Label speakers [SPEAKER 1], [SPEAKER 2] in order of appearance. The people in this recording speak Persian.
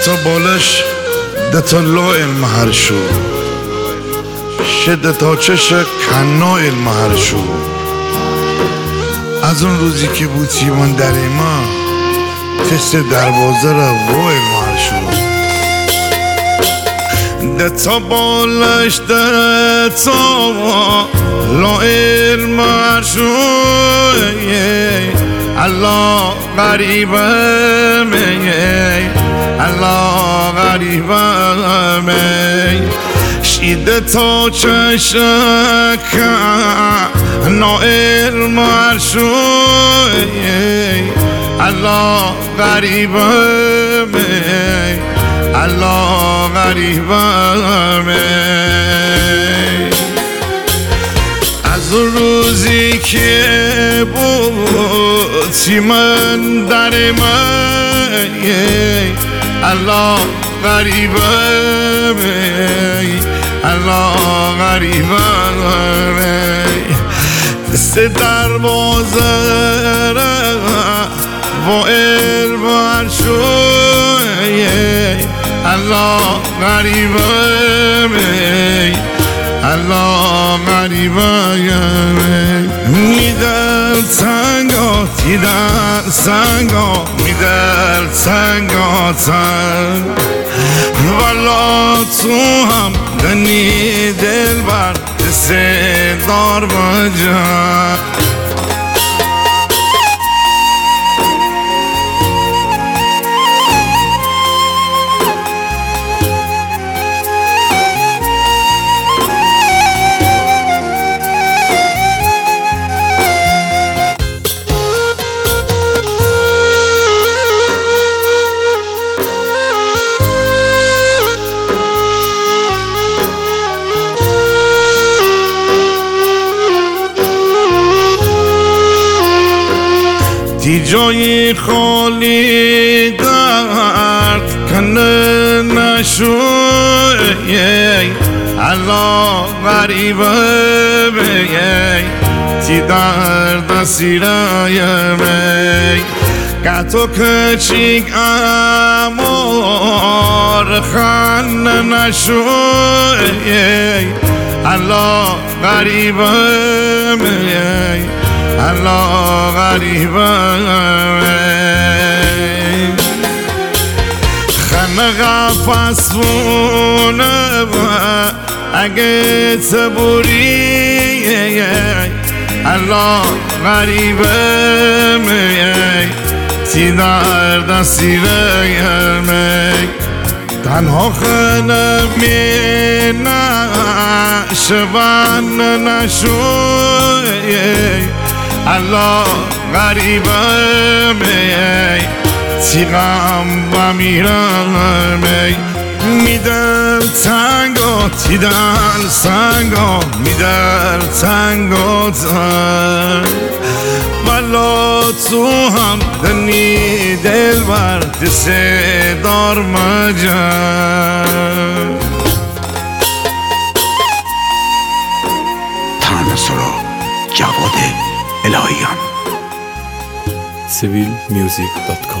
[SPEAKER 1] تا بالش ده تا لا علم هر شو شده تا چش کنا علم هر شو از اون روزی که بود چیمان در ما تست دروازه را و علم هر شو ده تا بالش ده تا لا علم هر شو الله غریبه می الله غریبه می شیده تا چشک نا علم هر شو الله غریبه می الله غریبه می از روزی که بود من در من الله غریبه می الله غریبه می دست دروازه و علم هر شو الله غریبه می الله غریبه میدل تنگا دیدن سنگا میدل تنگا تنگ والا تو هم دنی دل بر دست دار بجا دی جای خالی درد کنه نشو الله غریبه بی تی درد سیره می گتو کچیک امار خان نشو الله غریبه می الله غریبه خانه غفص بونه اگه تبوری الله غریبه می تی درد سیره می تنها خانه می نشون نشوی الله غریبه می تی غم و میرم می میدل تنگا تی دل سنگا میدل تنگا تنگ والا تو هم دنی دل بر دست دار مجن
[SPEAKER 2] ترانه سرا جواد الهیان
[SPEAKER 3] civilmusic.com